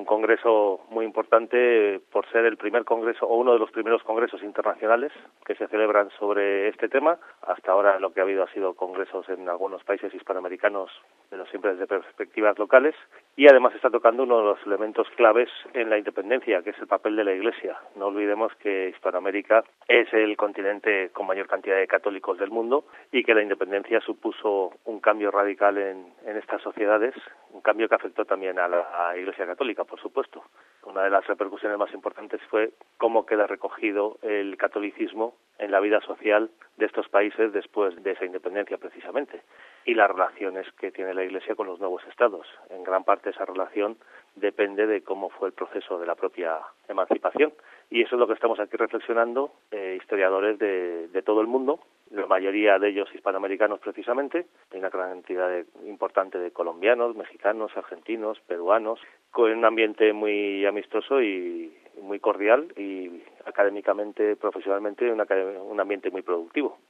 congreso muy importante por ser el primer congreso o uno de los primeros congresos internacionales que se celebran sobre este tema. Hasta ahora lo que ha habido ha sido congresos en algunos países hispanoamericanos, pero siempre desde perspectivas locales, y además está tocando uno de los elementos claves en la independencia, que es el papel de la Iglesia. No olvidemos que Hispanoamérica es el continente con mayor cantidad de católicos del mundo y que la independencia supuso un cambio radical en estas sociedades, un cambio que afectó también a la Iglesia Católica, por supuesto. Una de las repercusiones más importantes fue cómo queda recogido el catolicismo en la vida social de estos países después de esa independencia, precisamente, y las relaciones que tiene la Iglesia con los nuevos estados. En gran parte esa relación depende de cómo fue el proceso de la propia emancipación, y eso es lo que estamos aquí reflexionando, historiadores de todo el mundo, la mayoría de ellos hispanoamericanos precisamente. Hay una gran cantidad importante de colombianos, mexicanos, argentinos, peruanos, con un ambiente muy amistoso y muy cordial, y académicamente, profesionalmente, un ambiente muy productivo.